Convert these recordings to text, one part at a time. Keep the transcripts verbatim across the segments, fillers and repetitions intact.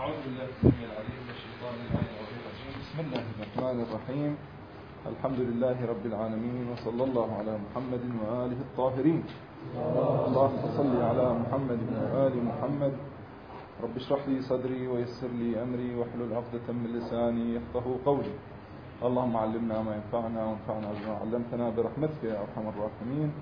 أعوذ بالله السميع العليم من الشيطان الرجيم. بسم الله الرحمن الرحيم. الحمد لله رب العالمين، وصلى الله على محمد وآله الطاهرين. اللهم صل على محمد وآل محمد. رب اشرح لي صدري ويسر لي أمري واحلل عقدة من لساني يفقهوا قولي. اللهم علمنا ما ينفعنا وانفعنا بما علمتنا برحمتك يا أرحم الراحمين.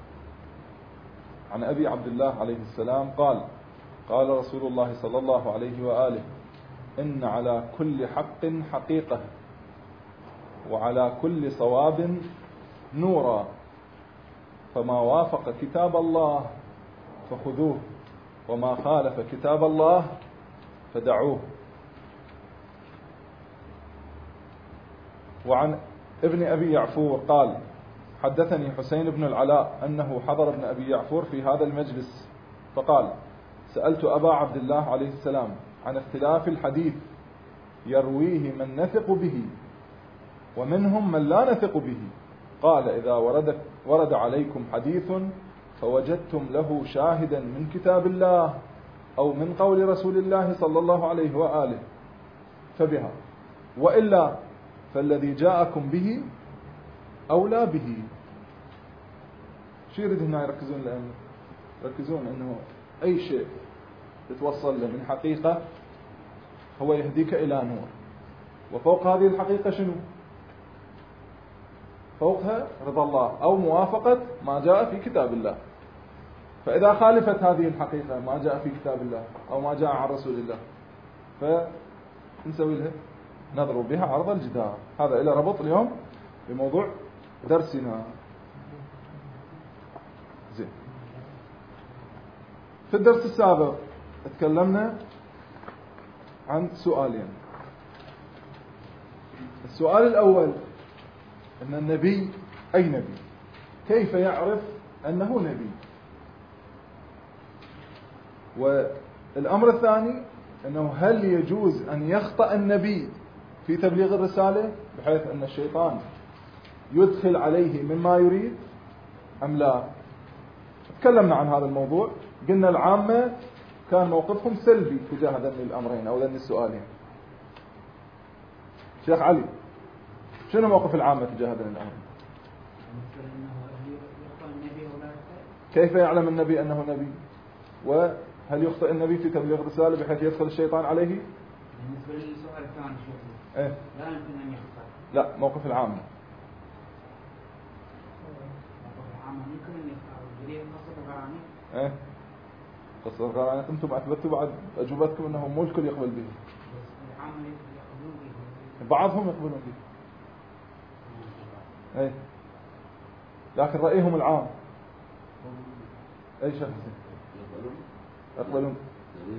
عن أبي عبد الله عليه السلام قال: قال رسول الله صلى الله عليه وآله: إن على كل حق حقيقة، وعلى كل صواب نورا، فما وافق كتاب الله فخذوه، وما خالف كتاب الله فدعوه. وعن ابن أبي يعفور قال: حدثني حسين بن العلاء أنه حضر ابن أبي يعفور في هذا المجلس، فقال: سألت أبا عبد الله عليه السلام عن اختلاف الحديث يرويه من نثق به ومنهم من لا نثق به. قال: إذا ورد, ورد عليكم حديث فوجدتم له شاهدا من كتاب الله أو من قول رسول الله صلى الله عليه وآله فبها، وإلا فالذي جاءكم به أولى به. شو يريد هنا يركزون؟ لأن يركزون أنه أي شيء تتوصل له من حقيقة هو يهديك إلى نور، وفوق هذه الحقيقة شنو؟ فوقها رضا الله أو موافقة ما جاء في كتاب الله. فإذا خالفت هذه الحقيقة ما جاء في كتاب الله أو ما جاء عن رسول الله فنسوي لها نضرب بها عرض الجدار. هذا إلى ربط اليوم بموضوع درسنا. زين. في الدرس السابق تكلمنا عن سؤالين. السؤال الأول: أن النبي أي نبي؟ كيف يعرف أنه نبي؟ والأمر الثاني: أنه هل يجوز أن يخطأ النبي في تبليغ الرسالة بحيث أن الشيطان يدخل عليه مما يريد أم لا؟ تكلمنا عن هذا الموضوع. قلنا العامة كان موقفهم سلبي تجاه هذين الأمرين أو هذين السؤالين. شيخ علي، شنو موقف العامة تجاه هذين الأمرين؟ كيف يعلم النبي أنه نبي؟ وهل يخطئ النبي في تبليغ الرسالة بحيث يدخل الشيطان عليه؟ بالنسبة للسؤال الثاني شيخ، إيه؟ لا يمكن أن يخطئ. لا، موقف العامة. موقف العامة يمكن أن يخطئ. جريء قصة الغراني. إيه؟ قصة الغراني أنتم أثبتوا بعد أجوبتكم أنه مو الكل يقبل به. العامة يقبلون به. بعضهم يقبلون به. إيه؟ لكن رأيهم العام. أي شخص يقبلون.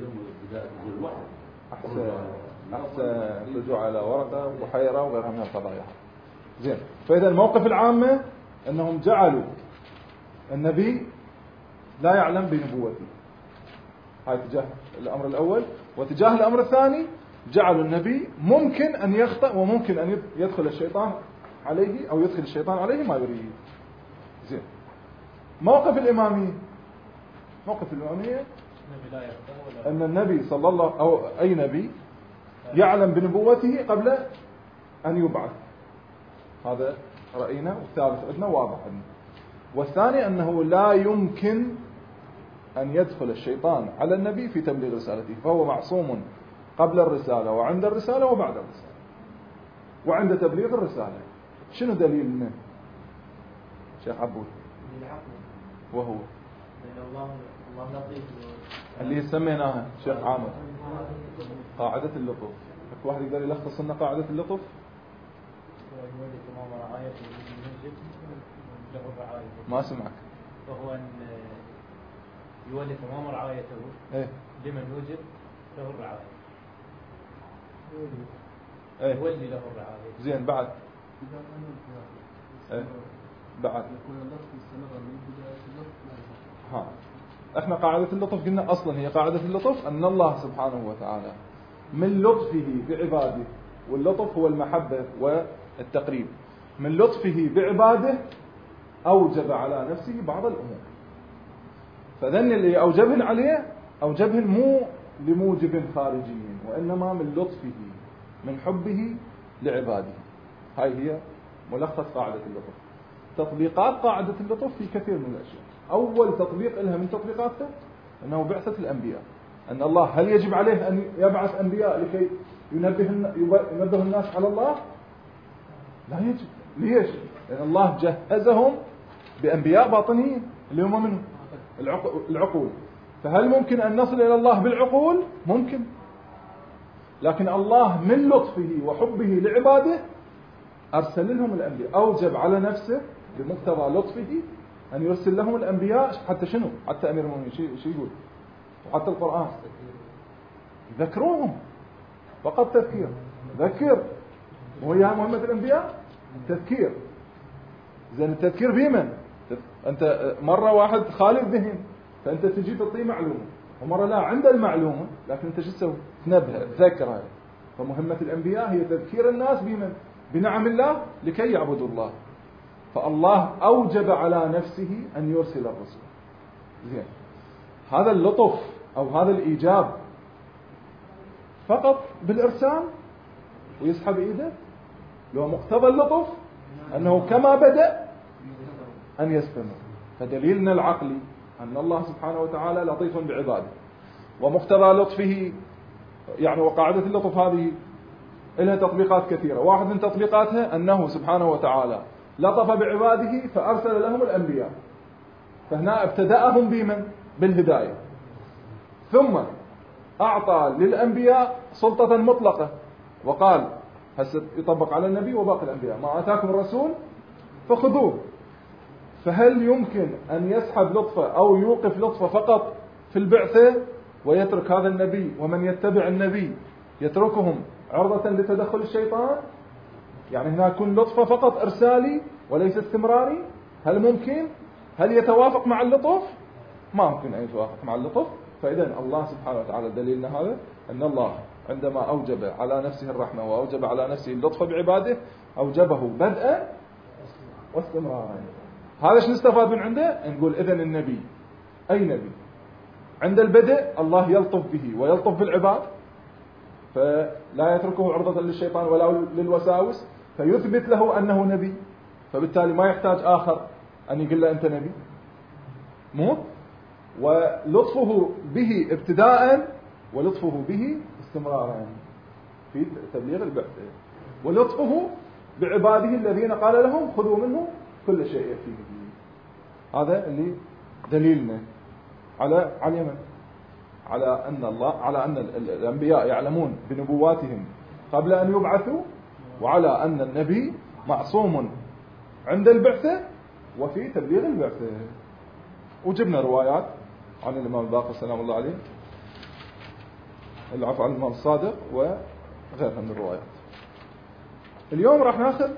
أحسن أحسن رجوع على ورقة وحيرة وغيرها من القضايا. زين. فإذا الموقف العامة أنهم جعلوا النبي لا يعلم بنبوته. هاي تجاه الأمر الأول. وتجاه الأمر الثاني جعلوا النبي ممكن أن يخطئ وممكن أن يدخل الشيطان عليه أو يدخل الشيطان عليه ما يريد. زين. موقف الإمامية. موقف الإمامية أن النبي صلى الله أو أي نبي يعلم بنبوته قبل أن يبعث. هذا رأينا. والثالث عندنا واضح عندنا. والثاني أنه لا يمكن أن يدخل الشيطان على النبي في تبليغ رسالته، فهو معصوم قبل الرسالة وعند الرسالة وبعد الرسالة وعند تبليغ الرسالة. شنو دليلنا شيخ عبود؟ وهو اللي سميناها شيخ عامر قاعدة اللطف. اكو واحد يقدر يلخص لنا قاعدة اللطف؟ ما سمعك. وهو أن يولي تمام رعايته إيه؟ لمن يوجب له الرعاية. إيه؟ يولي له الرعاية. زين. بعد إيه؟ بعد ها احنا قاعدة اللطف قلنا اصلا هي قاعدة اللطف ان الله سبحانه وتعالى من لطفه بعباده، واللطف هو المحبة والتقريب، من لطفه بعباده اوجب على نفسه بعض الامور. فذن اللي اوجبهن عليه اوجبهن مو لموجب خارجي وإنما من لطفه من حبه لعباده. هاي هي ملخص قاعدة اللطف. تطبيقات قاعدة اللطف في كثير من الأشياء. أول تطبيق لها من تطبيقاتها أنه بعثة الأنبياء، أن الله هل يجب عليه أن يبعث أنبياء لكي ينبه ينبه الناس على الله؟ لا يجب. ليش؟ لأن الله جهزهم بأنبياء باطنيين اللي هم منهم العقول. فهل ممكن أن نصل إلى الله بالعقول؟ ممكن. لكن الله من لطفه وحبه لعباده أرسل لهم الأنبياء، أوجب على نفسه بمقتضى لطفه أن يرسل لهم الأنبياء. حتى شنو؟ حتى أمير المؤمنين شو يقول؟ حتى القرآن ذكروهم فقط تذكير. ذكر، وهي مهمة الأنبياء تذكير. زين التذكير بمن؟ أنت مرة واحد خالي الذهن فأنت تجي تعطيه معلومة، ومرة لا عنده المعلومة لكن أنت شو تسوي؟ تنبه، تذكرها. فمهمة الأنبياء هي تذكير الناس بمن؟ بنعم الله لكي يعبدوا الله. فالله أوجب على نفسه أن يرسل الرسل. زين، هذا اللطف أو هذا الإيجاب فقط بالإرسال ويسحب إيده، لو مقتضى اللطف أنه كما بدأ أن يستمر. فدليلنا العقلي أن الله سبحانه وتعالى لطيف بعباده، ومقتضى لطفه يعني وقاعدة اللطف هذه لها تطبيقات كثيرة. واحد من تطبيقاتها أنه سبحانه وتعالى لطف بعباده فأرسل لهم الأنبياء، فهنا ابتدأهم بمن؟ بالهداية، ثم أعطى للأنبياء سلطة مطلقة وقال هسه يطبق على النبي وباقي الأنبياء ما آتاكم الرسول فخذوه. فهل يمكن أن يسحب لطفه أو يوقف لطفه فقط في البعثة ويترك هذا النبي ومن يتبع النبي يتركهم عرضة لتدخل الشيطان؟ يعني هنا يكون لطفه فقط إرسالي وليس استمراري. هل ممكن؟ هل يتوافق مع اللطف؟ ما ممكن أن يتوافق مع اللطف. فإذا الله سبحانه وتعالى دليلنا هذا أن الله عندما أوجب على نفسه الرحمة وأوجب على نفسه اللطف بعباده أوجبه بدءا واستمرارا. هذا ايش نستفاد من عنده؟ نقول إذن النبي أي نبي عند البدء الله يلطف به ويلطف بالعباد، فلا يتركه عرضة للشيطان ولا للوساوس، فيثبت له أنه نبي، فبالتالي ما يحتاج آخر أن يقول له أنت نبي. مو ولطفه به ابتداء ولطفه به استمرارا في تبليغ البعثة، ولطفه بعباده الذين قال لهم خذوا منه كل شيء يكفيكم. هذا اللي دليلنا على على من؟ على أن الله على أن الأنبياء يعلمون بنبواتهم قبل أن يبعثوا، وعلى أن النبي معصوم عند البعثة وفي تبليغ البعثة. وجبنا روايات عن الإمام الباقر سلام الله عليه، العفو عن الإمام الصادق وغيرها من الروايات. اليوم راح ناخذ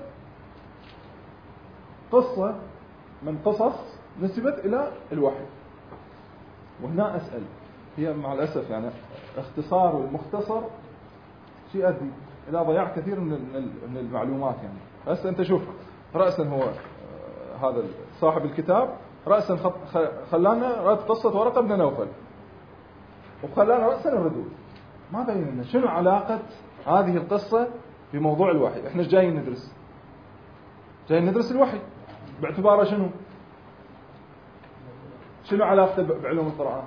قصة من قصص نسبت إلى الوحي. وهنا أسأل، هي مع الأسف يعني اختصار والمختصر شيء أدي إلى ضياع كثير من من المعلومات. يعني هسه أنت شوف رأسا هو هذا صاحب الكتاب رأسا خلانا رد قصة ورقة بن نوفل وخلانا رأسا الردود. ما بين لنا شنو علاقة هذه القصة بموضوع الوحي. احنا جايين ندرس جايين ندرس الوحي باعتباره شنو شنو علاقته بعلوم القرآن؟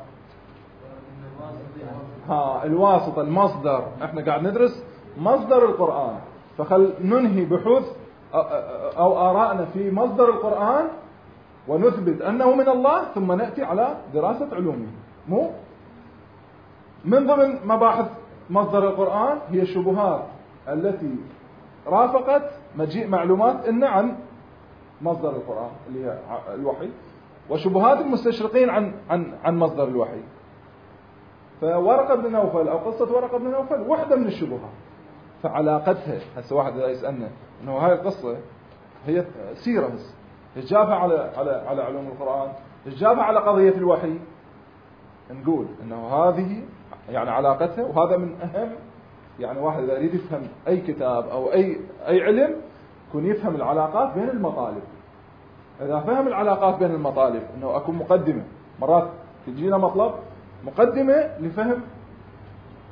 ها الواسطة المصدر. احنا قاعد ندرس مصدر القرآن، فخل ننهي بحوث او آراءنا في مصدر القرآن ونثبت أنه من الله، ثم نأتي على دراسة علومه. مو من ضمن مباحث مصدر القرآن هي الشبهات التي رافقت مجيء معلومات إن عن مصدر القرآن اللي هي الوحي، وشبهات المستشرقين عن عن عن مصدر الوحي. فورقة بن نوفل أو قصة ورقة بن نوفل واحدة من الشبهات. فعلاقتها هسه واحد إذا يسألنا إنه هاي القصة هي سيرة هسه إجابة على على على علوم القرآن، إجابة على قضية الوحي، نقول إنه هذه يعني علاقتها. وهذا من أهم يعني واحد إذا يريد يفهم أي كتاب أو أي أي علم يكون يفهم العلاقات بين المطالب. إذا فهم العلاقات بين المطالب إنه أكون مقدمة، مرات تجينا مطلب مقدمة لفهم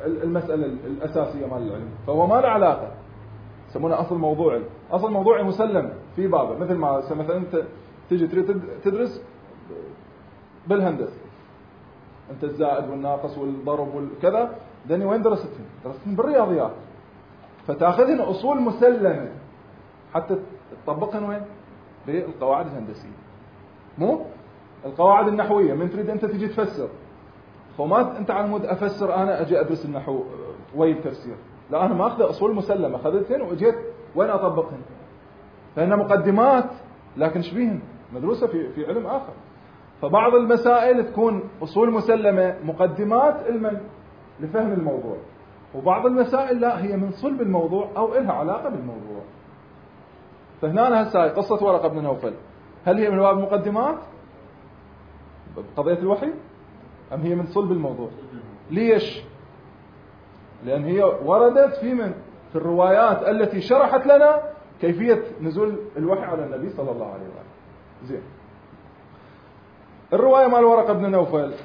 المسألة الأساسية مال العلم، فهو ما له علاقة، يسمونه أصل موضوعي. أصل موضوعي مسلم في بابه، مثل ما مثلا أنت تيجي تريد تدرس بالهندسة، أنت الزائد والناقص والضرب والكذا، دني وين درستهم؟ درستهم بالرياضيات، فتأخذهن أصول مسلمة حتى تطبقهن وين؟ بالقواعد الهندسية، مو القواعد النحوية. من تريد أنت تيجي تفسر، فما أنت على مود أفسر أنا أجي أدرس النحو وين التفسير، لا، أنا ما أخذ أصول مسلمة، أخذتهن وأجيت وين أطبقهن، فإن مقدمات لكن شبيهن مدروسة في في علم آخر. فبعض المسائل تكون أصول مسلمة مقدمات علما لفهم الموضوع، وبعض المسائل لا، هي من صلب الموضوع أو إلها علاقة بالموضوع. فهنا هسه قصة ورقة بن نوفل، هل هي من باب المقدمات بقضية الوحي أم هي من صلب الموضوع؟ ليش؟ لأن هي وردت في من في الروايات التي شرحت لنا كيفية نزول الوحي على النبي صلى الله عليه وآله. زين، الرواية مال ورقة بن نوفل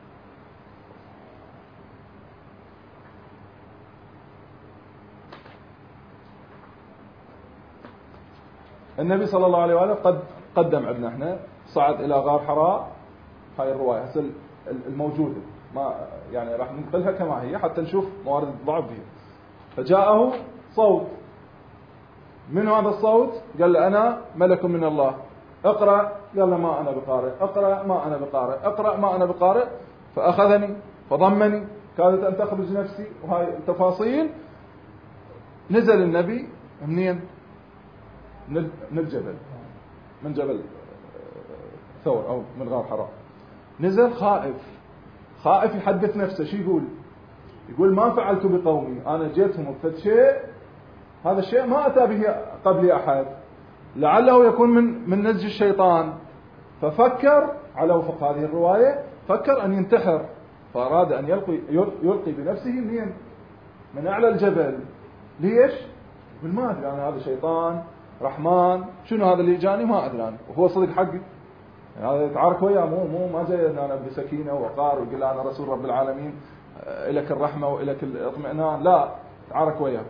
النبي صلى الله عليه وآله قد قدم عندنا احنا، صعد إلى غار حراء. هاي الرواية هسه الموجودة، ما يعني راح ننقلها كما هي حتى نشوف موارد الضعف فيها. فجاءه صوت، من هذا الصوت؟ قال له أنا ملك من الله، اقرأ. قال له ما أنا بقارئ، اقرأ ما أنا بقارئ، اقرأ ما أنا بقارئ. فأخذني فضمني، كادت أن تخرج نفسي، وهاي التفاصيل. نزل النبي منين؟ من الجبل، من جبل ثور أو من غار حراء. نزل خائف، خائف يحدث نفسه. شو يقول؟ يقول ما فعلت بقومي، أنا جيتهم بفد شيء، هذا الشيء ما أتى به قبلي أحد، لعله يكون من من نزج الشيطان. ففكر على وفق هذه الرواية، فكر أن ينتحر، فأراد أن يلقي يلقي بنفسه منين؟ من أعلى الجبل. ليش؟ يقول ما أدري أنا، هذا شيطان رحمن، شنو هذا اللي جاني ما أدري أنا، وهو صدق حقي يعني. هذا يتعارك وياه، مو مو ما جاي أن أنا بسكينة ووقار ويقول أنا رسول رب العالمين إلك الرحمة وإلك الاطمئنان، لا، يتعارك وياه.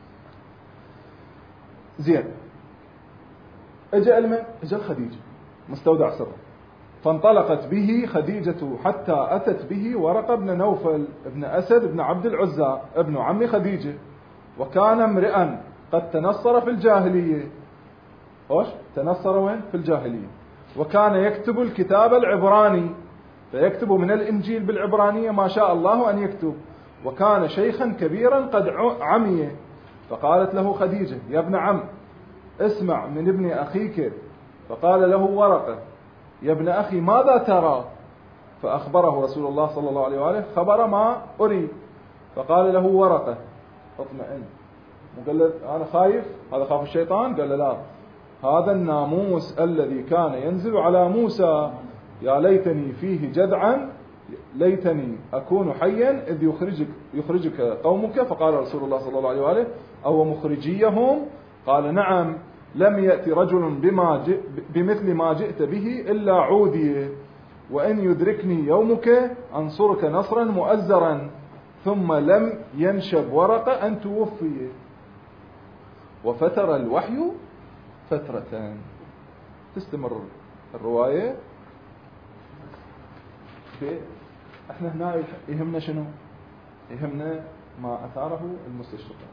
زين، اجى المن اجى خديجة مستودع سره، فانطلقت به خديجة حتى أتت به ورقة بن نوفل ابن أسد بن عبد العزى ابن عم خديجة، وكان امرئا قد تنصر في الجاهلية. وش تنصر وين؟ في الجاهلية. وكان يكتب الكتاب العبراني، فيكتب من الإنجيل بالعبرانية ما شاء الله أن يكتب. وكان شيخا كبيرا قد عمي. فقالت له خديجة يا ابن عم اسمع من ابن أخيك. فقال له ورقة يا ابن أخي ماذا ترى؟ فأخبره رسول الله صلى الله عليه وآله خبر ما أريد. فقال له ورقة اطمئن. وقال له أنا خايف، هذا خاف الشيطان؟ قال له لا، هذا الناموس الذي كان ينزل على موسى، يا ليتني فيه جدعا، ليتني أكون حيا إذ يخرجك, يخرجك قومك. فقال رسول الله صلى الله عليه وآله أو مخرجيهم؟ قال نعم، لم يأتي رجل بما ج... بمثل ما جئت به إلا عودي، وإن يدركني يومك أنصرك نصرا مؤزرا. ثم لم ينشب ورقة أن توفي، وفتر الوحي فترة. تستمر الرواية. احنا هنا يهمنا شنو؟ يهمنا ما أثاره المستشرقين.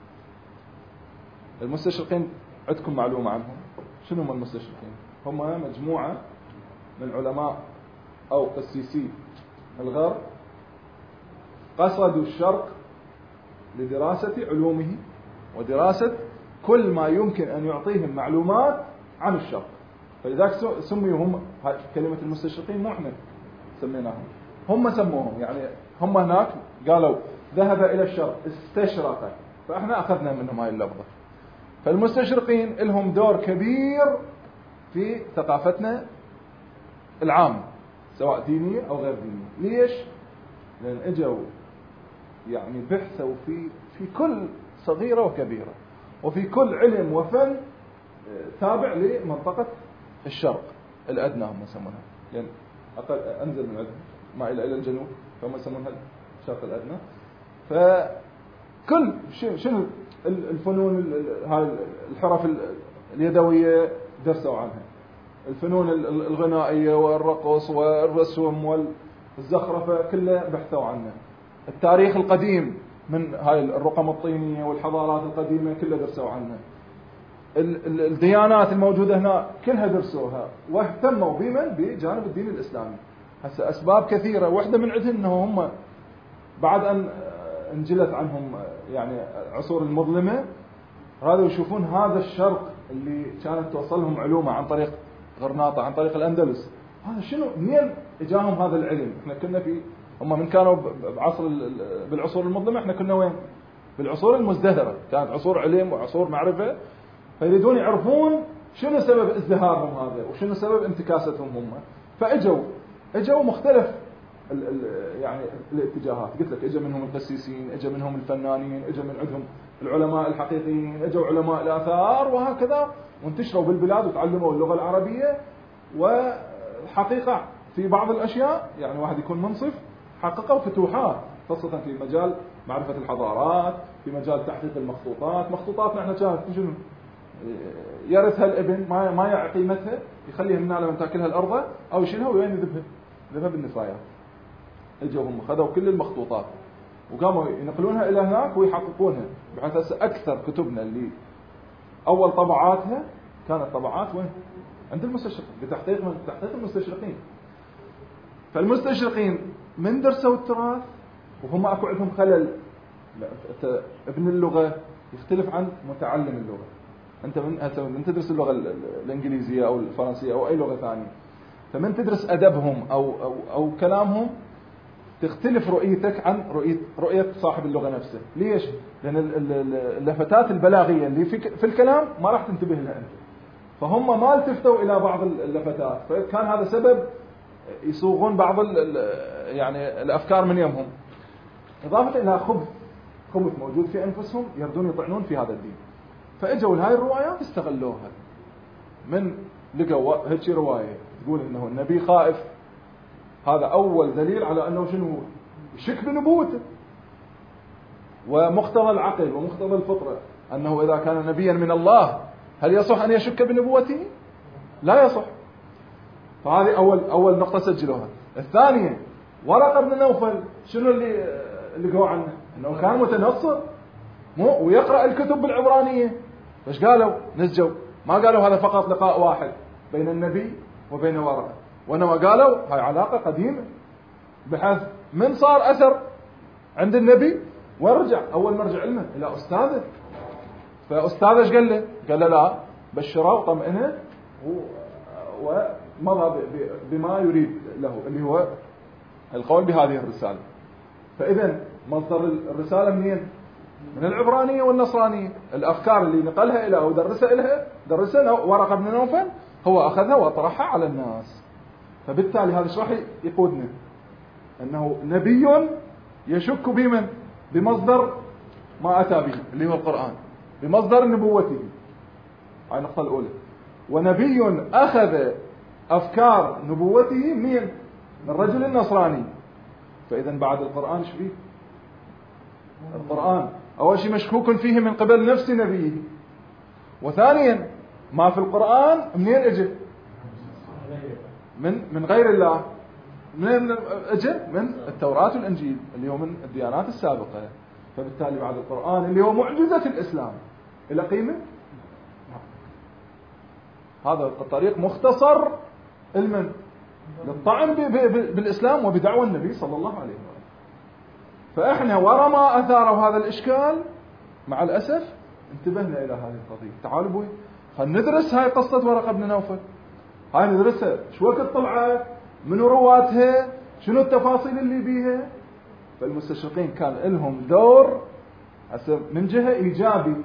المستشرقين عندكم معلومة عنهم؟ شنو هم المستشرقين؟ هم مجموعة من علماء أو قسيسي الغرب قصدوا الشرق لدراسة علومه ودراسة كل ما يمكن أن يعطيهم معلومات عن الشرق. فلذلك سميوا هم، كلمة المستشرقين مو احنا سميناهم، هم سموهم. يعني هم هناك قالوا ذهب إلى الشرق استشرق، فاحنا أخذنا منهم هاي اللفظة. فالمستشرقين لهم دور كبير في ثقافتنا العامة سواء دينية أو غير دينية. ليش؟ لأن اجوا يعني بحثوا في في كل صغيرة وكبيرة، وفي كل علم وفن تابع لمنطقة الشرق الأدنى هم يسمونها، لأن أقل أنزل من الأدنى ما إلى إلى الجنوب فهم يسمونها الشرق الأدنى. فكل شنو الفنون هاي الحرف اليدوية درسوا عنها، الفنون الغنائية والرقص والرسم والزخرفة كلها بحثوا عنها، التاريخ القديم من هاي الرقم الطينية والحضارات القديمة كلها درسوا عنها، الديانات الموجودة هنا كلها درسوها واهتموا بمن بجانب الدين الإسلامي. هسه أسباب كثيرة، واحدة من عندهم أنه هم بعد أن انجلت عنهم يعني عصور المظلمة رادوا يشوفون هذا الشرق اللي كانت توصلهم علومه عن طريق غرناطة عن طريق الأندلس، هذا شنو منين اجاهم هذا العلم؟ احنا كنا في هم من كانوا بعصر بالعصور المظلمة، احنا كنا وين؟ بالعصور المزدهرة، كانت عصور علم وعصور معرفة، فيريدون يعرفون شنو سبب ازدهارهم هذا وشنو سبب انتكاستهم هم، فاجوا اجوا مختلف ال ال يعني الاتجاهات، قلت لك اجى منهم القسيسين، اجى منهم الفنانين، اجى من عندهم العلماء الحقيقيين، اجوا علماء الاثار وهكذا، وانتشروا بالبلاد وتعلموا اللغة العربية. وحقيقة في بعض الاشياء يعني واحد يكون منصف حققوا فتوحات، خاصة في مجال معرفة الحضارات، في مجال تحقيق المخطوطات. مخطوطاتنا احنا كانت شنو؟ يرثها الابن، ما ما يعي قيمتها، يخليها من لما تاكلها الارض او يشيلها وين يذبها؟ يذبها بالنفايات. اجوا هم خذوا كل المخطوطات وقاموا ينقلونها الى هناك ويحققونها، بحيث هسه اكثر كتبنا اللي اول طبعاتها كانت طبعات وين؟ عند المستشرقين، بتحقيق من تحقيق المستشرقين. فالمستشرقين من درسوا التراث وهم اكو عندهم خلل. ابن اللغة يختلف عن متعلم اللغة. انت من هسه من تدرس اللغة الانجليزية او الفرنسية او اي لغة ثانية، فمن تدرس ادبهم او او او كلامهم تختلف رؤيتك عن رؤية رؤية صاحب اللغة نفسه. ليش؟ لان اللفتات البلاغية اللي في في الكلام ما راح تنتبه لها انت، فهم ما التفتوا الى بعض اللفتات، فكان هذا سبب يصوغون بعض يعني الافكار من يمهم، اضافه الى خبث خبث موجود في انفسهم يردون يطعنون في هذا الدين. فاجوا هاي الروايات استغلوها، من لقوا هيك روايه تقول انه النبي خائف، هذا اول دليل على انه شنو هو؟ يشك بنبوته. ومقتضى العقل ومقتضى الفطره انه اذا كان نبيا من الله هل يصح ان يشك بنبوته؟ لا يصح. فهذه اول اول نقطه سجلوها. الثانيه ورقه بن نوفل، شنو اللي لقوا عنه؟ انه كان متنصر مو ويقرا الكتب بالعبرانيه. ايش قالوا؟ نسجوا، ما قالوا هذا فقط لقاء واحد بين النبي وبين ورقه، وانما قالوا هاي علاقه قديمه، بحيث من صار اثر عند النبي ورجع اول مرجع علمه الى استاذه. فاستاذه ايش قال له؟ قال له لا، بشره وطمئنه ومضى بما يريد له اللي هو القول بهذه الرساله. فاذا مصدر الرساله منين؟ من العبرانيه والنصرانيه. الافكار اللي نقلها الى او درسها لها درسها ورقه بن نوفل، هو اخذها وطرحها على الناس. فبالتالي هذا ايش راح يقودنا؟ انه نبي يشك بمن؟ بمصدر ما اتى به اللي هو القران، بمصدر نبوته. هاي النقطه الاولى. ونبي اخذ افكار نبوته من من الرجل النصراني. فاذا بعد القران ايش فيه؟ القران اول شيء مشكوك فيه من قبل نفس نبيه، وثانيا ما في القران منين اجى؟ من من غير الله. من اجى؟ من التوراة والانجيل اللي هو من الديانات السابقه. فبالتالي بعد القران اللي هو معجزه الاسلام الى قيمه. هذا الطريق مختصر المن للطعن بالاسلام وبدعوى النبي صلى الله عليه وسلم. فاحنا ورا ما اثاروا هذا الاشكال مع الاسف انتبهنا الى هذه القضيه. تعالوا بوي خلينا ندرس هاي قصه ورقه بن نوفل، هاي ندرسها شو وقت طلعت، منو رواتها، شنو التفاصيل اللي بيها. فالمستشرقين كان لهم دور من جهه ايجابي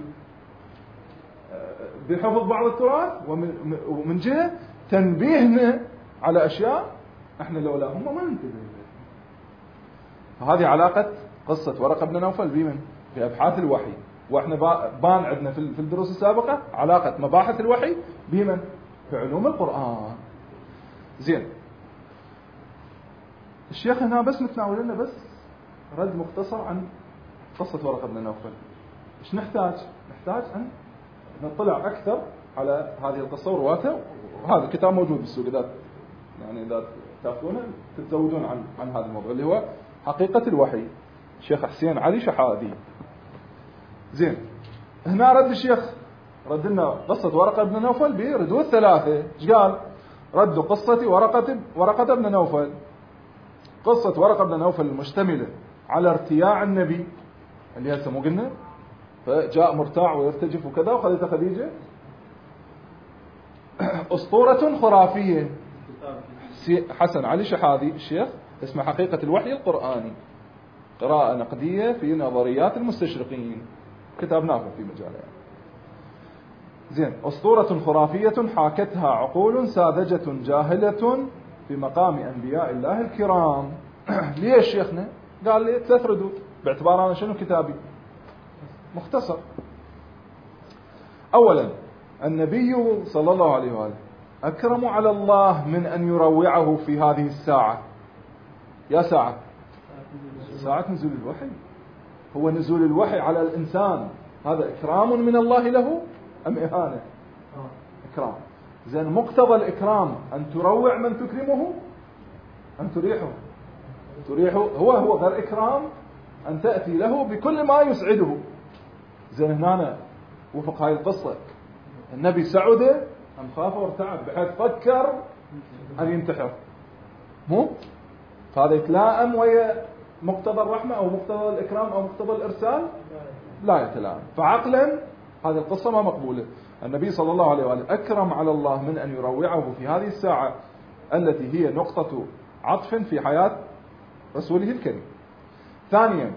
بحفظ بعض التراث، ومن جهه تنبيهنا على اشياء احنا لولا هم ما ننتبه لها. فهذه علاقه قصه ورقه بن نوفل بمن؟ بابحاث الوحي. واحنا بان عندنا في الدروس السابقه علاقه مباحث الوحي بمن؟ في علوم القران. زين، الشيخ هنا بس متناول لنا بس رد مختصر عن قصة ورقة بن نوفل. إيش نحتاج؟ نحتاج أن نطلع أكثر على هذه القصة ورواته، وهذا الكتاب موجود بالسوق، إذا يعني إذا تأخذونه تتزودون عن عن هذا الموضوع اللي هو حقيقة الوحي، الشيخ حسين علي شحاذي. زين، هنا رد الشيخ رد لنا قصة ورقة بن نوفل بردود ثلاثة. إيش قال؟ رد قصة ورقة ورقة بن نوفل. قصة ورقة بن نوفل المشتملة على ارتياع النبي اللي هسه مو قلنا، فجاء مرتاع ويرتجف وكذا وخذته خديجة. أسطورة خرافية، حسن علي شحاذي الشيخ، اسمه حقيقة الوحي القرآني، قراءة نقدية في نظريات المستشرقين، كتاب نافع في مجاله يعني. زين، أسطورة خرافية حاكتها عقول ساذجة جاهلة في مقام أنبياء الله الكرام. ليش شيخنا؟ قال لي ثلاث ردود باعتبار أنا شنو كتابي مختصر. أولا، النبي صلى الله عليه وآله أكرم على الله من أن يروعه في هذه الساعة. يا ساعة ساعة نزول الوحي، هو نزول الوحي على الإنسان هذا إكرام من الله له أم إهانة؟ إكرام. زين، مقتضى الإكرام أن تروع من تكرمه أن تريحه تريحه هو هو غير إكرام أن تأتي له بكل ما يسعده. زين، هنا وفق هاي القصة النبي سعده أم خاف وارتعب بحيث فكر أن ينتحر، مو فهذا يتلائم ويا مقتضى الرحمة أو مقتضى الإكرام أو مقتضى الإرسال؟ لا يتلائم. فعقلا هذه القصة ما مقبولة. النبي صلى الله عليه وآله أكرم على الله من أن يروعه في هذه الساعة التي هي نقطة عطف في حياة رسوله الكريم. ثانيا،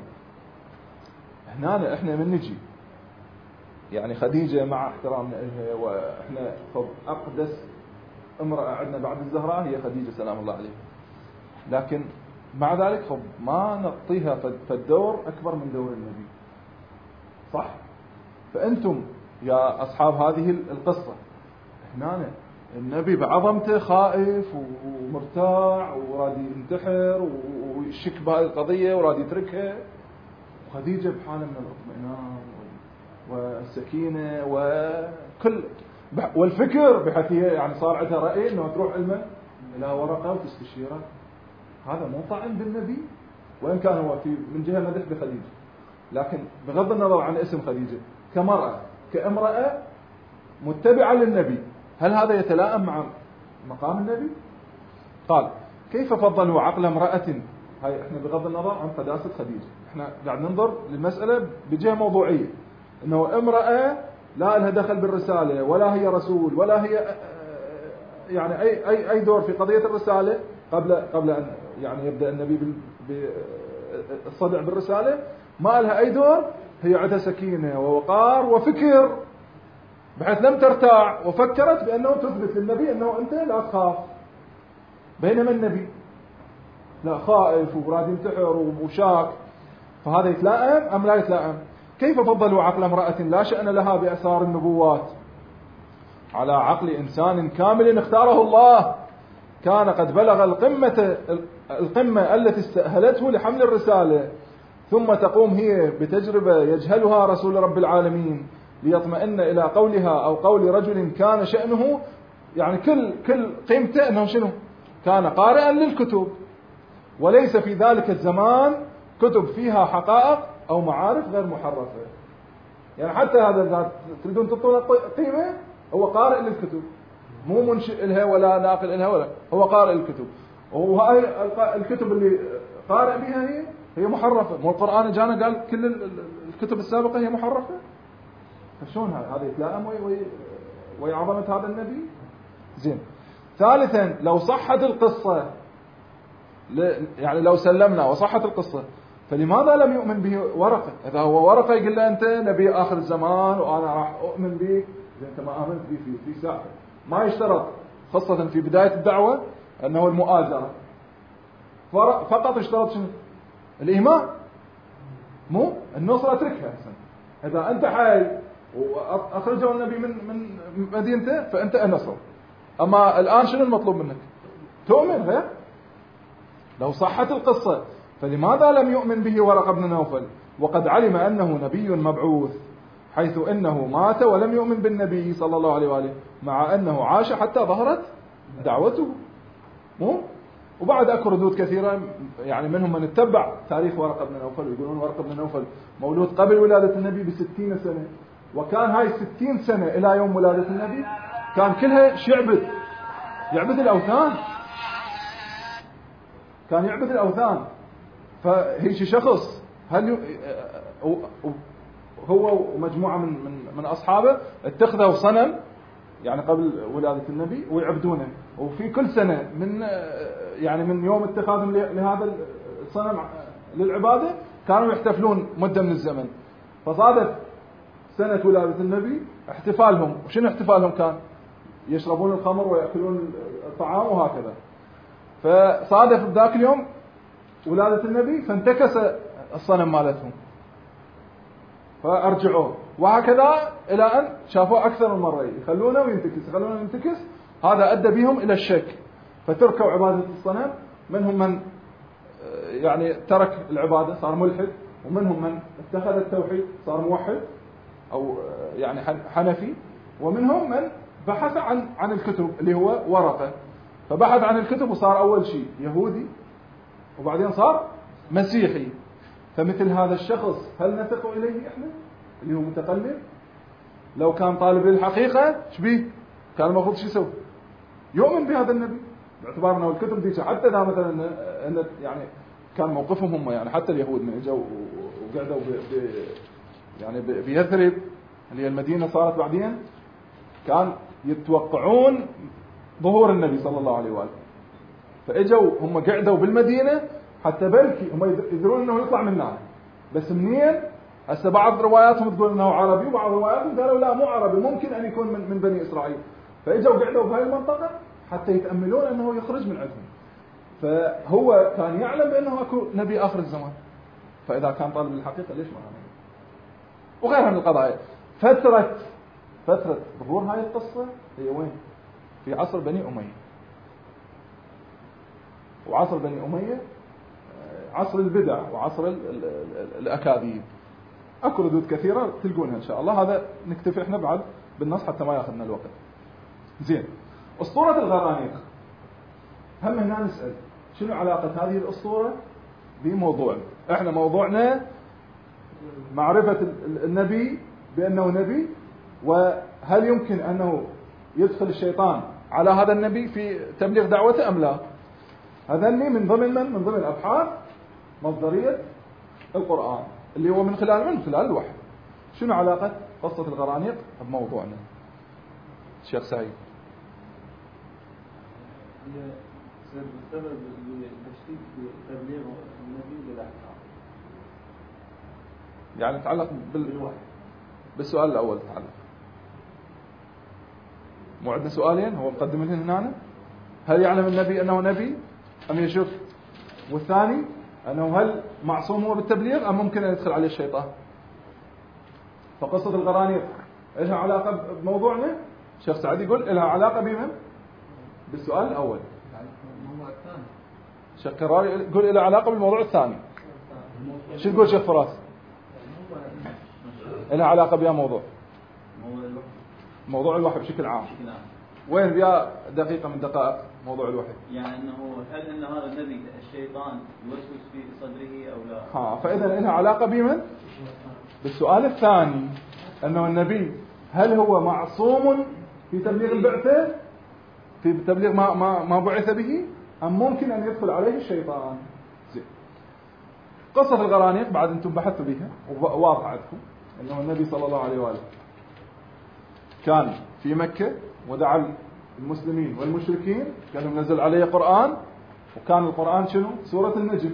هنا احنا من نجي يعني خديجة مع احترامنا لها، واحنا خب أقدس امرأة عندنا بعد الزهراء هي خديجة سلام الله عليها، لكن مع ذلك خب ما نعطيها فالدور أكبر من دور النبي، صح؟ فأنتم يا أصحاب هذه القصة، هنا النبي بعظمته خائف ومرتاع وراد ينتحر ويشك بهذه القضية وراد يتركها، وخديجة بحالة من الاطمئنان والسكينة وكل والفكر، بحيث هي يعني صار عندها رأي انه تروح علما الى ورقة وتستشيره. هذا مو طعن بالنبي، وان كان هو في من جهة مدح بخديجة، لكن بغض النظر عن اسم خديجة كمرأة كامرأة متبعة للنبي، هل هذا يتلائم مع مقام النبي؟ قال كيف فضلوا عقل امرأة؟ هاي احنا بغض النظر عن قداسة خديجة، احنا قاعد ننظر للمسألة بجهة موضوعية، انه امرأة لا لها دخل بالرسالة ولا هي رسول ولا هي يعني اي اي اي دور في قضية الرسالة قبل قبل ان يعني يبدأ النبي بالصدع بالرسالة، ما لها اي دور، هي عندها سكينة ووقار وفكر بحيث لم ترتاع وفكرت بأنه تثبت للنبي أنه أنت لا تخاف، بينما النبي لا خائف وراد ينتحر وشاك. فهذا يتلائم أم لا يتلائم؟ كيف فضلوا عقل امرأة لا شأن لها بأسرار النبوات على عقل إنسان كامل اختاره الله، كان قد بلغ القمة القمة التي استأهلته لحمل الرسالة، ثم تقوم هي بتجربة يجهلها رسول رب العالمين ليطمئن إلى قولها أو قول رجل كان شأنه يعني كل كل قيمته أنه شنو؟ كان قارئا للكتب، وليس في ذلك الزمان كتب فيها حقائق أو معارف غير محرفة. يعني حتى هذا تريدون تعطون قيمة، هو قارئ للكتب، مو منشئ لها ولا ناقل لها ولا، هو قارئ للكتب، وهاي الكتب اللي قارئ بها هي هي محرفة. مو القرآن جانا قال كل الكتب السابقة هي محرفة؟ فشون هذا يتلائم ويعظمت هذا النبي؟ زين. ثالثا، لو صحت القصة يعني لو سلمنا وصحت القصة، فلماذا لم يؤمن به ورقة؟ إذا هو ورقة يقول له أنت نبي آخر الزمان وأنا راح أؤمن بك، أنت ما آمنت به في في ساعة. ما يشترط خاصة في بداية الدعوة أنه المؤازرة، فقط اشترط شنو؟ الإيمان، مو النصرة اتركها أحسن. إذا أنت حي وأخرجوا النبي من من مدينته فأنت النصر. أما الآن شنو المطلوب منك؟ تؤمن غير؟ لو صحت القصة فلماذا لم يؤمن به ورقة بن نوفل وقد علم أنه نبي مبعوث، حيث إنه مات ولم يؤمن بالنبي صلى الله عليه وآله مع أنه عاش حتى ظهرت دعوته؟ مو؟ وبعد أكو ردود كثيرة، يعني منهم من اتبع تاريخ ورقة بن نوفل ويقولون ورقة بن نوفل مولود قبل ولادة النبي بستين سنة، وكان هاي ستين سنة إلى يوم ولادة النبي كان كلها شعبد يعبد الأوثان، كان يعبد الأوثان. فهيك شخص هل ي... هو ومجموعة من من من أصحابه اتخذوا صنم يعني قبل ولادة النبي ويعبدونه، وفي كل سنة من يعني من يوم اتخاذهم لهذا الصنم للعبادة كانوا يحتفلون مدة من الزمن. فصادف سنة ولادة النبي احتفالهم، وشنو احتفالهم كان؟ يشربون الخمر ويأكلون الطعام وهكذا. فصادف بذاك اليوم ولادة النبي فانتكس الصنم مالتهم فأرجعوه، وهكذا إلى أن شافوه أكثر من مرة يخلونه وينتكس يخلونه وينتكس. هذا أدى بهم إلى الشك، فتركوا عبادة الصنم. منهم من يعني ترك العبادة صار ملحد، ومنهم من اتخذ التوحيد صار موحد أو يعني حنفي، ومنهم من بحث عن عن الكتب اللي هو ورقة، فبحث عن الكتب وصار أول شيء يهودي وبعدين صار مسيحي. فمثل هذا الشخص هل نثق إليه إحنا اللي هو متقلب؟ لو كان طالب للحقيقة شبيه كان المفروض شو يسوي؟ يؤمن بهذا النبي، باعتبار أنه الكتب دي حتى ذا مثلا أن يعني كان موقفهم هم يعني حتى اليهود من اجوا وقعدوا ب يعني بيثرب اللي هي المدينة صارت بعدين، كان يتوقعون ظهور النبي صلى الله عليه وآله، فاجوا هم قعدوا بالمدينة حتى بلكي هم يدرون انه يطلع من النار. بس منين؟ هسه بعض رواياتهم تقول انه عربي، وبعض رواياتهم قالوا لا مو عربي، ممكن ان يكون من, من بني اسرائيل. فاجوا قعدوا بهاي المنطقة حتى يتأملون انه يخرج من عندهم. فهو كان يعلم بانه اكو نبي اخر الزمان، فاذا كان طالب الحقيقة ليش ما عمل؟ وغيرها من القضايا. فترة فترة ظهور هاي القصة هي وين؟ في عصر بني أمية. وعصر بني أمية عصر البدع وعصر ال ال ال الأكاذيب. أكو ردود كثيرة تلقونها إن شاء الله، هذا نكتفي إحنا بعد بالنص حتى ما يأخذنا الوقت. زين، أسطورة الغرانيق هم هنا نسأل شنو علاقة هذه الأسطورة بموضوعنا؟ إحنا موضوعنا معرفة النبي بأنه نبي، وهل يمكن أنه يدخل الشيطان على هذا النبي في تبليغ دعوته أم لا؟ هذني من ضمن من من ضمن أبحاث مصدرية القرآن اللي هو من خلال من خلال الوحي. شنو علاقة قصة الغرانيق بموضوعنا؟ الشيخ سعيد. سبب التشكيك بتبليغ النبي للأحكام، يعني تعلق بال... بالوحي. بالسؤال الأول تعلق. مو عندنا سؤالين هو مقدم لنا هنا، هل يعلم النبي أنه نبي أم يشك؟ والثاني أنه هل معصوم هو بالتبليغ أم ممكن أن يدخل عليه الشيطان؟ فقصة الغرانيق لها علاقة بموضوعنا؟ الشيخ سعد يقول لها علاقة بمن؟ بالسؤال الأول. الموضوع الثاني الشيخ كراري يقول لها علاقة بالموضوع الثاني. شو تقول شيخ فراس؟ لها علاقة بها موضوع موضوع الوحي بشكل عام. وين بها دقيقة من دقائق موضوع الوحي؟ يعني أنه هل أن هذا النبي الشيطان يوسوس في صدره أو لا؟ ها، فإذا لها علاقة بمن؟ بالسؤال الثاني أنه النبي هل هو معصوم في تبليغ البعثة في تبليغ ما ما ما بعث به أم ممكن أن يدخل عليه الشيطان؟ زين. قصة الغرانيق بعد أنتم بحثوا بها وواضح عندكم أنه النبي صلى الله عليه وآله كان في مكة ودعا المسلمين والمشركين، كان نزل عليه قرآن، وكان القرآن شنو؟ سورة النجم.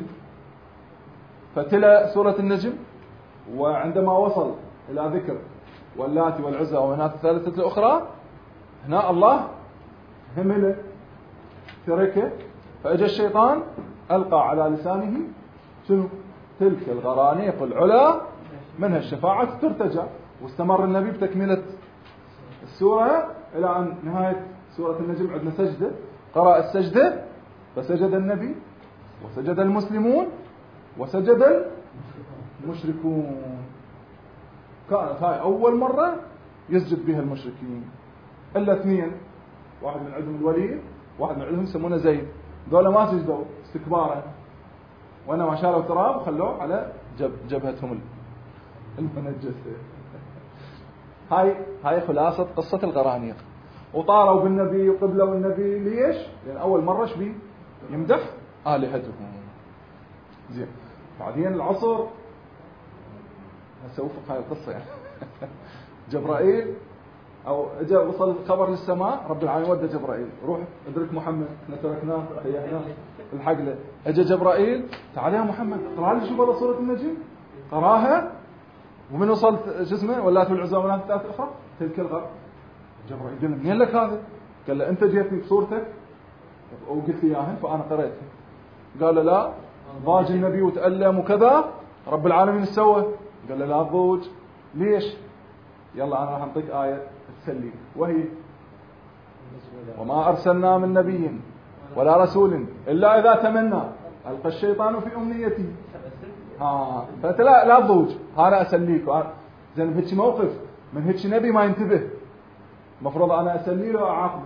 فتلا سورة النجم، وعندما وصل إلى ذكر واللاتي والعزى ومناة الثالثة الأخرى، هنا الله همله تركه، فأجى الشيطان ألقى على لسانه شنو؟ تلك الغرانيق العلا منها الشفاعة ترتجى. واستمر النبي بتكملة السورة إلى أن نهاية سورة النجم عندنا سجدة، قرأ السجدة فسجد النبي وسجد المسلمون وسجد المشركون. كانت هاي أول مرة يسجد بها المشركين. إلا اثنين، واحد من عندهم الوليد، واحد من عندهم يسمونه زيد، دولة ما سجدوا استكبارا، وإنما شالوا تراب وخلوه على جب جبهتهم المنجسة. هاي هاي خلاصة قصة الغرانيق. وطاروا بالنبي وقبلوا النبي. ليش؟ لأن أول مرة شبي يمدح آلهتهم. زين. بعدين العصر هسه وفق هاي القصة يعني. جبرائيل أو اجى وصل خبر للسماء، رب العالمين ودى جبرائيل، روح ادرك محمد، احنا تركناه ريحناه الحق له. اجى جبرائيل، تعال يا محمد اقرا لي شو برا سورة النجم. قراها، ومن وصلت شو اسمه ولات والعزى ولات الثلاث اخرى تلك الغرب. جبرائيل قال له منين لك هذا؟ قال له انت جيتني بصورتك وقلت لي اياها فانا قريتها. قال له لا، ضاج النبي وتألم وكذا، رب العالمين سوى. قال له لا تضوج. ليش؟ يلا انا راح انطيك آية تسليك، وهي وما ارسلنا من نبي ولا رسول الا اذا تمنى القى الشيطان في امنيته. ها فانت لا لا تضوج، انا اسليك. زين بهيك موقف من هيك نبي ما ينتبه، المفروض انا اسلي له اعاقبه.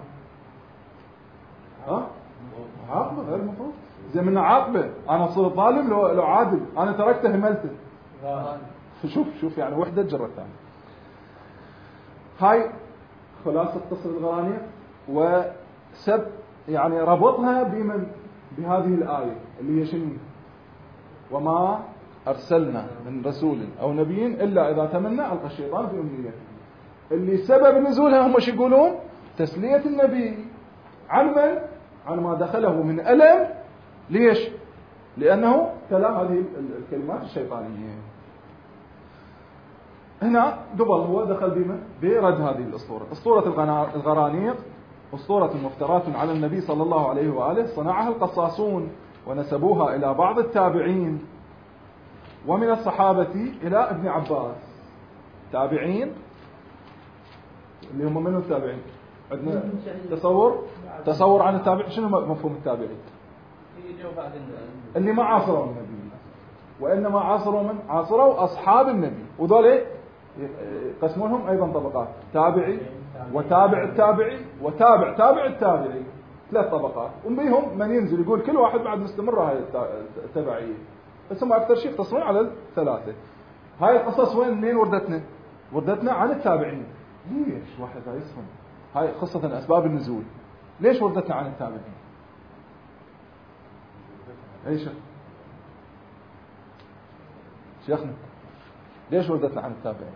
ها عاقبه غير المفروض. زين من عاقبه انا صرت ظالم لو لو عادل، انا تركته هملته. شوف شوف يعني وحده جرت ثاني. هاي خلاصة قصة الغرانيق، وسب يعني ربطها بمن بهذه الآية اللي هي شنو؟ وما أرسلنا من رسول أو نبي إلا إذا تمنى ألقى الشيطان في أمنيته. اللي سبب نزولها هم شو يقولون؟ تسلية النبي عن من؟ عن ما دخله من ألم. ليش؟ لأنه تلا هذه الكلمات الشيطانية. هنا قبل هو دخل بما برد هذه الأسطورة. أسطورة الغرانيق أسطورة مفترات على النبي صلى الله عليه وآله، صنعها القصاصون ونسبوها إلى بعض التابعين ومن الصحابة إلى ابن عباس. تابعين اللي هم منهم التابعين؟ عندنا تصور تصور عن التابعين. شنو مفهوم التابعين؟ اللي ما عاصروا النبي، وإنما عاصروا من عاصروا أصحاب النبي، وذول قسمونهم أيضا طبقات: تابعي وتابع التابعي وتابع تابع التابعي، ثلاث طبقات. وبيهم من ينزل يقول كل واحد بعد مستمرة هاي التبعية، بس هم أكثر شيء يقتصرون على الثلاثة. هاي القصص وين منين وردتنا؟ وردتنا عن التابعين. ليش واحد يصفن؟ هاي قصة أسباب النزول. ليش وردتنا عن التابعين؟ ايش شيخنا ليش وردتنا عن التابعين؟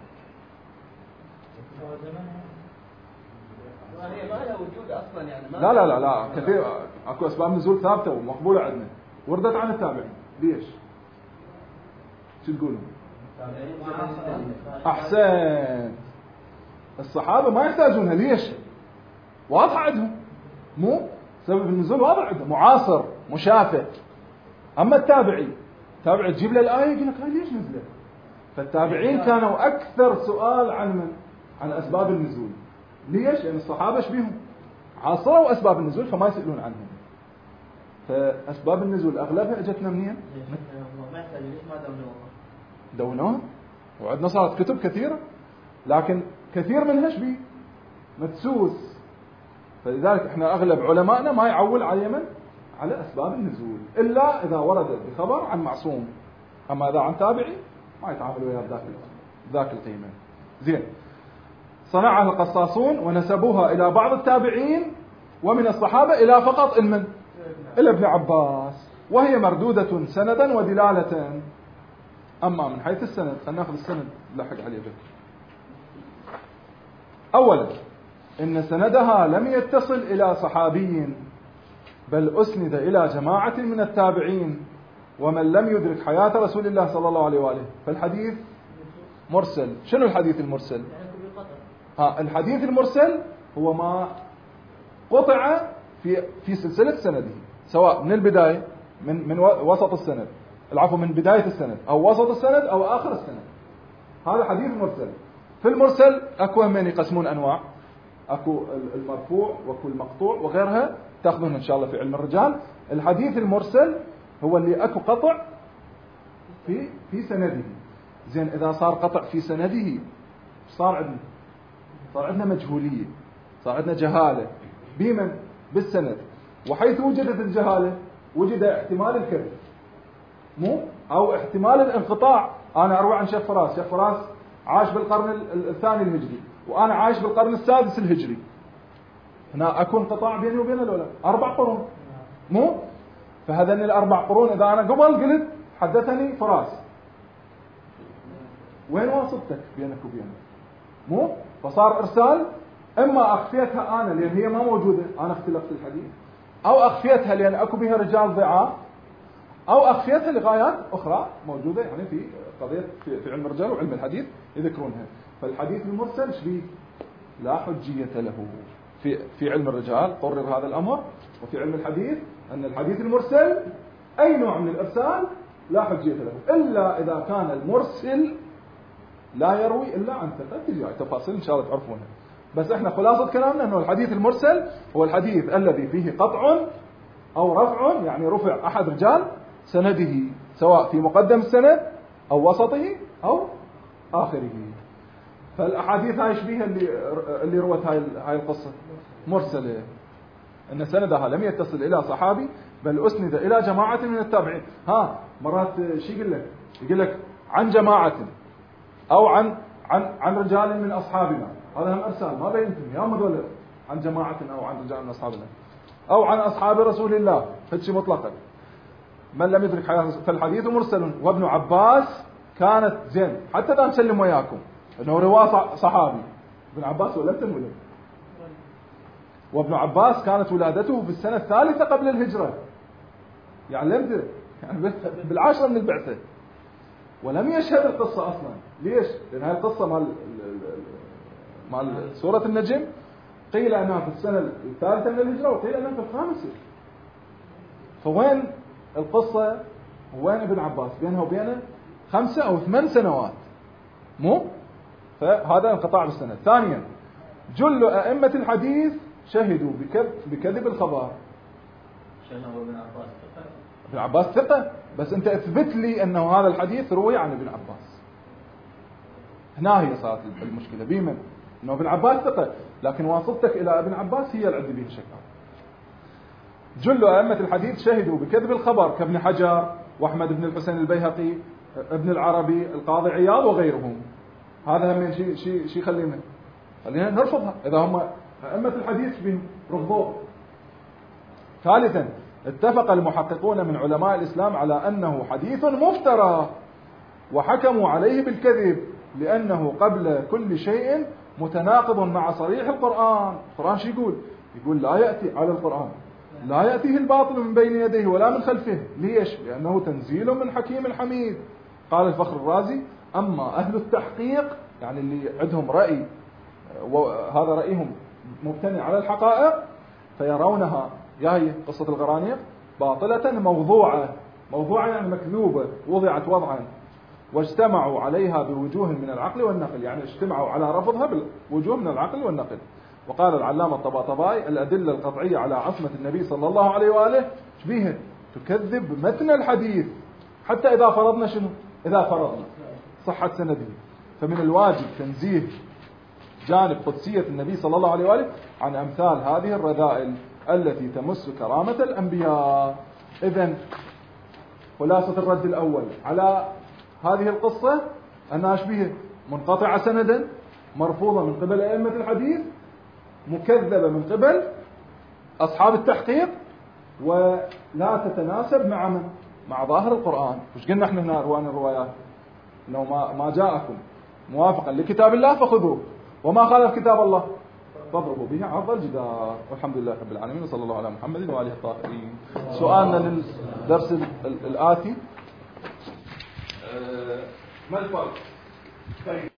هي ما لها وجود اصلا يعني. لا لا لا لا كثير، اكو اسباب نزول ثابته ومقبوله عندنا، وردت عن التابعين. ليش؟ شو تقولون؟ احسن. الصحابه ما يحتاجونها. ليش؟ واضحه عندهم، مو سبب النزول واضح عندهم، معاصر مشافه. اما التابعي تابع تجيب له الايه يقول لك هاي ليش نزلت. فالتابعين كانوا اكثر سؤال عن من؟ عن اسباب النزول. ليش؟ لان الصحابه ايش بيهم؟ عاصروا اسباب النزول فما يسالون عنهم. فاسباب النزول اغلبها اجتنا منين؟ ما يحتاج. ليش ما دونوها؟ دونوها وعندنا صارت كتب كثيره، لكن كثير منها ايش بيه؟ مدسوس. فلذلك احنا اغلب علمائنا ما يعول على من؟ على اسباب النزول، الا اذا ورد بخبر عن معصوم. اما اذا عن تابعي ما يتعاملوا وياه بذاك ذاك القيمه. زين. صنعها القصاصون ونسبوها الى بعض التابعين ومن الصحابه الى فقط المن؟ الى ابن عباس، وهي مردوده سندا ودلاله. اما من حيث السند خلينا ناخذ السند نلحق عليه بك. اولا ان سندها لم يتصل الى صحابي، بل أسند إلى جماعة من التابعين ومن لم يدرك حياة رسول الله صلى الله عليه وآله. فالحديث مرسل. شنو الحديث المرسل؟ ها الحديث المرسل هو ما قطع في في سلسلة سنده، سواء من البداية من من وسط السند، العفو من بداية السند أو وسط السند أو آخر السند. هذا حديث مرسل. في المرسل أكو من يقسمون أنواع، أكو المرفوع وأكو المقطوع وغيرها، تأخذون إن شاء الله في علم الرجال. الحديث المرسل هو اللي أكو قطع في في سنده. زين إذا صار قطع في سنده صار عندنا صار عندنا مجهولية، صار عندنا جهالة بمن؟ بالسند. وحيث وجدت الجهالة وجد احتمال الكذب، مو أو احتمال الانقطاع. أنا أروي عن شيخ فراس، شيخ فراس عاش بالقرن الثاني الهجري وأنا عايش بالقرن السادس الهجري، هنا أكون انقطاع بيني وبين الأولى أربع قرون، مو؟ فهذين الأربع قرون إذا أنا قبل قلت حدثني فراس، وين واسطتك بينك وبينه؟ مو؟ فصار إرسال، إما أخفيتها أنا لأن هي ما موجودة، أنا اختلفت الحديث، أو أخفيتها لأن أكو بها رجال ضعاف، أو أخفيتها لغايات أخرى موجودة يعني في قضية في علم الرجال وعلم الحديث يذكرونها. فالحديث المرسل شبيه لا حجية له. في في علم الرجال قرر هذا الأمر، وفي علم الحديث أن الحديث المرسل أي نوع من الإرسال لا حجية له، إلا إذا كان المرسل لا يروي إلا عن ثقة. تجي تفاصيل إن شاء الله تعرفونها، بس إحنا خلاصة كلامنا أنه الحديث المرسل هو الحديث الذي فيه قطع أو رفع، يعني رفع أحد رجال سنده سواء في مقدم السند أو وسطه أو آخره. فالأحاديث هاي شبيهة اللي اللي روت هاي هاي القصة مرسلة، أن سندها لم يتصل إلى صحابي بل أسند إلى جماعة من التابعين. ها مرات شي يقول لك يقول لك عن جماعة أو عن عن عن رجال من أصحابنا، هذا هم إرسال ما بينتم يا مدول عن جماعة أو عن رجال من أصحابنا أو عن أصحاب رسول الله، هالشي مطلقا. من لم يدرك فالحديث مرسل. وابن عباس كانت زين حتى ذا نسلم وياكم انه رواه صحابي، ابن عباس ولدت ولد، وابن عباس كانت ولادته في السنة الثالثة قبل الهجرة، يعني لم يدرك يعني بالعاشرة من البعثة، ولم يشهد القصة أصلا. ليش؟ لأن هاي القصة مال مال سورة النجم قيل أنها في السنة الثالثة من الهجرة وقيل أنها في الخامسة. فوين القصة؟ وين ابن عباس؟ بينها وبينه خمسة أو ثمان سنوات، مو؟ فهذا انقطاع بالسنة. ثانيا جل أئمة الحديث شهدوا بكذب, بكذب الخبر. شهدوا ابن عباس ثقة. ابن عباس ثقة، بس أنت أثبت لي أنه هذا الحديث روي عن ابن عباس. هنا هي صارت المشكلة بيمن أنه ابن عباس ثقة، لكن واسطتك إلى ابن عباس هي العد به شكل. جل أئمة الحديث شهدوا بكذب الخبر كابن حجر وأحمد بن الحسين البيهقي ابن العربي القاضي عياض وغيرهم. هذا هم شيء شيء شيء خلينا خلينا نرفضها إذا هم أئمة الحديث بهم رفضوه. ثالثا اتفق المحققون من علماء الإسلام على أنه حديث مفترى وحكموا عليه بالكذب لأنه قبل كل شيء متناقض مع صريح القرآن. القرآن شو يقول؟ يقول لا يأتي على القرآن لا يأتيه الباطل من بين يديه ولا من خلفه. ليش؟ لأنه تنزيل من حكيم حميد. قال الفخر الرازي أما أهل التحقيق يعني اللي عندهم رأي وهذا رأيهم مبتني على الحقائق فيرونها ياهي قصة الغرانيق باطلة موضوعة. موضوعة يعني مكذوبة وضعت وضعا، واجتمعوا عليها بوجوه من العقل والنقل، يعني اجتمعوا على رفضها بوجوه من العقل والنقل. وقال العلامة الطباطبائي الأدلة القطعية على عصمة النبي صلى الله عليه وآله شبيهة تكذب متن الحديث حتى إذا فرضنا شنو؟ إذا فرضنا صحة سنده. فمن الواجب تنزيه جانب قدسية النبي صلى الله عليه وآله عن أمثال هذه الرذائل التي تمس كرامة الأنبياء. إذن خلاصة الرد الأول على هذه القصة أنها شبيهة منقطعة سندا، مرفوضة من قبل أئمة الحديث، مكذبة من قبل أصحاب التحقيق، ولا تتناسب مع من؟ مع ظاهر القرآن. وش قلنا احنا هنا روان الروايات؟ انه ما ما جاءكم موافقا لكتاب الله فخذوه وما خالف كتاب الله فاضربوا به عرض الجدار. والحمد لله رب العالمين وصلى الله على محمد وآله الطاهرين. سؤالنا للدرس الآتي ما الفرق